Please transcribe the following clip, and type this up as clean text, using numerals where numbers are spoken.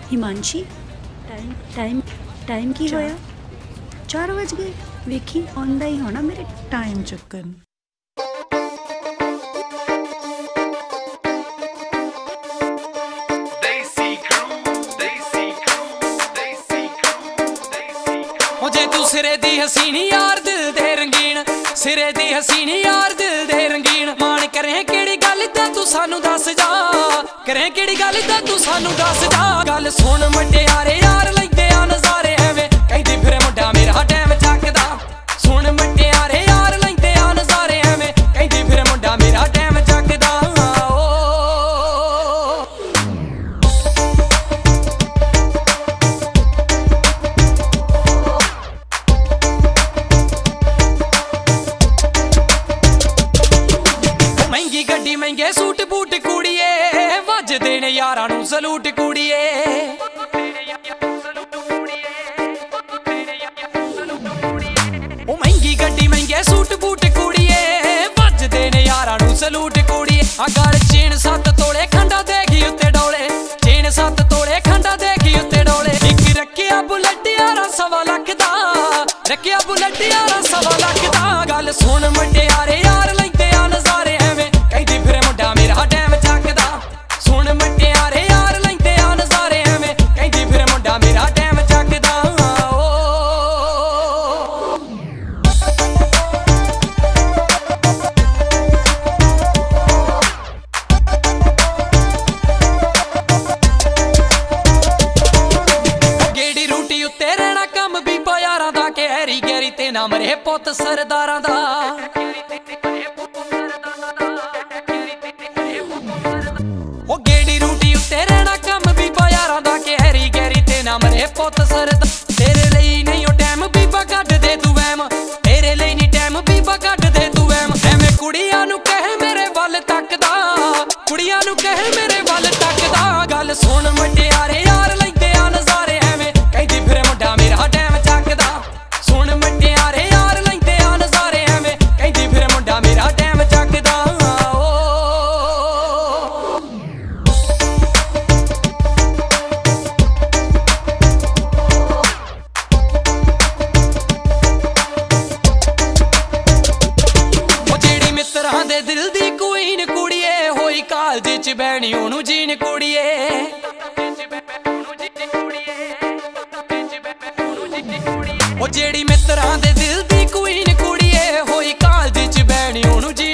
Himanshi time time time की होया 4 बज गए वेखी आंदा ही होना मेरे टाइम चक्कर सिरे दी हसीनी यार दिल दे रंगीन सिरे दी हसीनी यार दिल दे रंगीन मान करें केड़ी गल ते तू सानू दस जा करें केड़ी गल ते तू सानू दस जा गल सुन मटियारे यार लैंदे आ नज़ारे एवें कहंदी फिरे मुंडा मेरा टैम चकदा सुन मटियारे यार लैंदे आ नज़ारे एवें कहंदी फिरे मुंडा मेरा टैम चकदा महंगे सूट बूट कुड़िए वज देने यारां नू सलूट कुड़िए ओ महंगी गड्डी महंगे सूट बूट कुड़िए वज देने यारां नू सलूट कुड़िए आ गल चेन 7 तोले खंडा देगी उत्ते डोले चेन 7 तोले खंडा देगी उत्ते डोले इक रखिया बुलेट यारा 1.25 लाख दा रखिया बुलेट यारा 1.25 लाख दा गल सुन मटियारे यार लैंदे आ नज़ारे एवें कहंदी फिरे मुंडा मेरा टैम चकदा सुन मटियारे यार लैंदे आ नज़ारे एवें कहंदी फिरे मुंडा मेरा टैम चकदा गेड़ी रूटी उत्ते रहना कम बीबा यारां दा गहरी गहरी ते ना मरे पुत्त सरदारां दा मरे पुत सरदा तेरे लिए नहीं ओ टाइम बीबा कट दे तू वैम तेरे लिए नहीं टाइम बीबा कट दे तू वैम एवें कुड़ियां नू कह मेरे वल तकदा कुड़ियां नू कह मेरे वल तकदा गल सुन मटियारे यार लैंदे आ नज़ारे एवें कहंदी फिरे मुंडा मेरा टैम चकदा सुन मटियारे यार लैंदे आ नज़ारे एवें कहंदी फिरे मुंडा मेरा टैम चकदा दिल दी क्वीन कुड़िए होई कालज च बैणी ओनू जीन कुड़िए ओ जेड़ी मित्रां दे दिल दी क्वीन कुड़िए होई कालज च बैणी ओनू